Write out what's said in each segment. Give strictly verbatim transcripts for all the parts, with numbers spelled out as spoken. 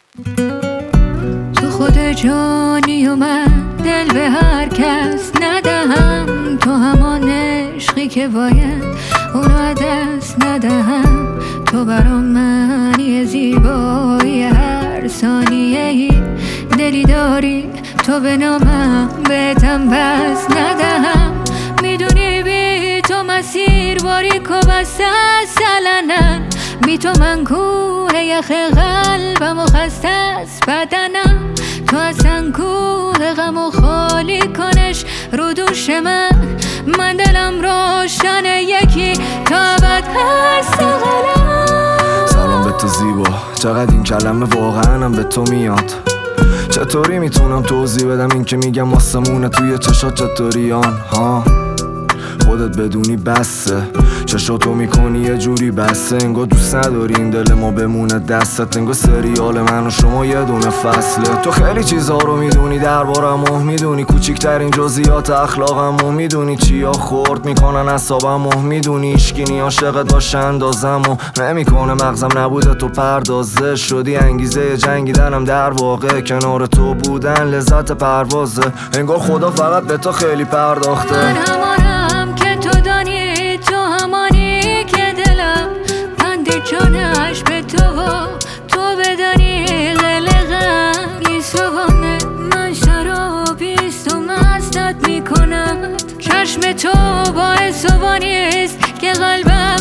تو خود جانی و من دل به هر کس ندهم، تو همان عشقی که باید اونو دست ندهم. تو برام معنی زیبایی هر ثانیه ای، دلی داری تو به نامم بهتم پس ندهم. میدونی بی تو مسیر باریک و بسته است علنا، بی تو من کوه یخ قلبم و خسته است بدنم. تو اصلا کوه غم و خالی کنش رو دوش من، من دلم روشن یکی تا ابد هست قلم. سلام به تو زیبا، چقدر این کلمه واقعا هم به تو میاد. چطوری میتونم توضیح بدم این که میگم آسمونه توی چشات چطوریان ها؟ خودت بدونی بسه، چشاتو میکنی یه جوری بسه، انگار دوست نداری این دل ما بمونه دستت، انگار سریال من و شما یه دونه فصله. تو خیلی چیزها رو میدونی دربارمو، میدونی کوچیکترین جزئیات اخلاقمو، میدونی چیا خورد میکنن اعصابمو، میدونی اشکی عاشقت باشه اندازمو نمیکنه مغزم نبوده تو پردازه شدی انگیزه جنگیدنم، در واقع کنار تو بودن لذت پروازه، انگار خدا فقط به تو خیلی پرداخته. من همانم که تو دانی، تو همانی که دلم بند جانش به تو و تو بدانی قلقم. این صبحانه من شرابیست و مستت میکنم، چشم تو باعث صبحانیست که قلبم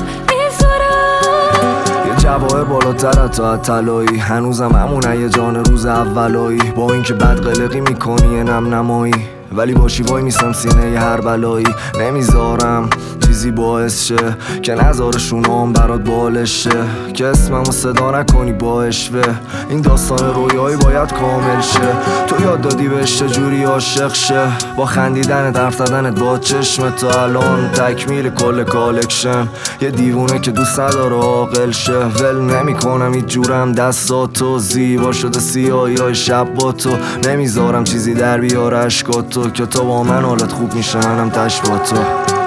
میسرم. یه جواهر بالاتر تا طلایی، هنوزم همونه یه جان روز اولایی، با اینکه بد قلقی میکنی یه نم نمایی، ولی باشی وای میسم سینه ی هر بلایی. نمیذارم چیزی باعث شه که نظار شونام برات بالش شه، که اسممو صدا نکنی با اشوه، این داستان رویایی باید کامل شه. تو یاد دادی بهش چجوری عاشق شه، با خندیدنت حرف زدنت با چشم تا الان تکمیل کل کالکشن. یه دیوونه که دوست نداره عاقل شه، ول نمیکنم هیچ جورم دستاتو، زیبا شده سیاهی های شب با تو، نمیذارم چیزی در بیاره اشکاتو، که تو با من حالت خوب میشه منم تش با تو.